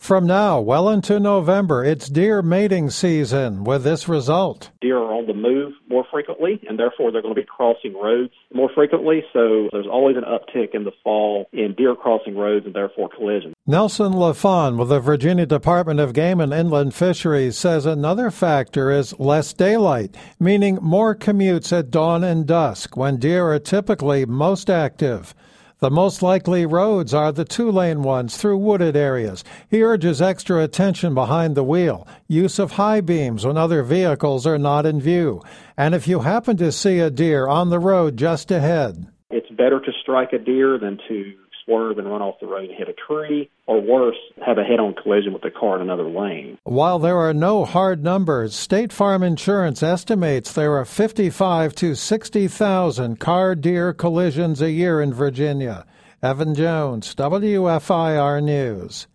From now well into November, it's deer mating season with this result. Deer are on the move more frequently, and therefore they're going to be crossing roads more frequently. So there's always an uptick in the fall in deer crossing roads and therefore collisions. Nelson LaFawn with the Virginia Department of Game and Inland Fisheries says another factor is less daylight, meaning more commutes at dawn and dusk when deer are typically most active. The most likely roads are the two-lane ones through wooded areas. He urges extra attention behind the wheel, use of high beams when other vehicles are not in view. And if you happen to see a deer on the road just ahead, it's better to strike a deer than to swerve and run off the road and hit a tree, or worse, have a head-on collision with a car in another lane. While there are no hard numbers, State Farm Insurance estimates there are 55 to 60,000 car-deer collisions a year in Virginia. Evan Jones, WFIR News.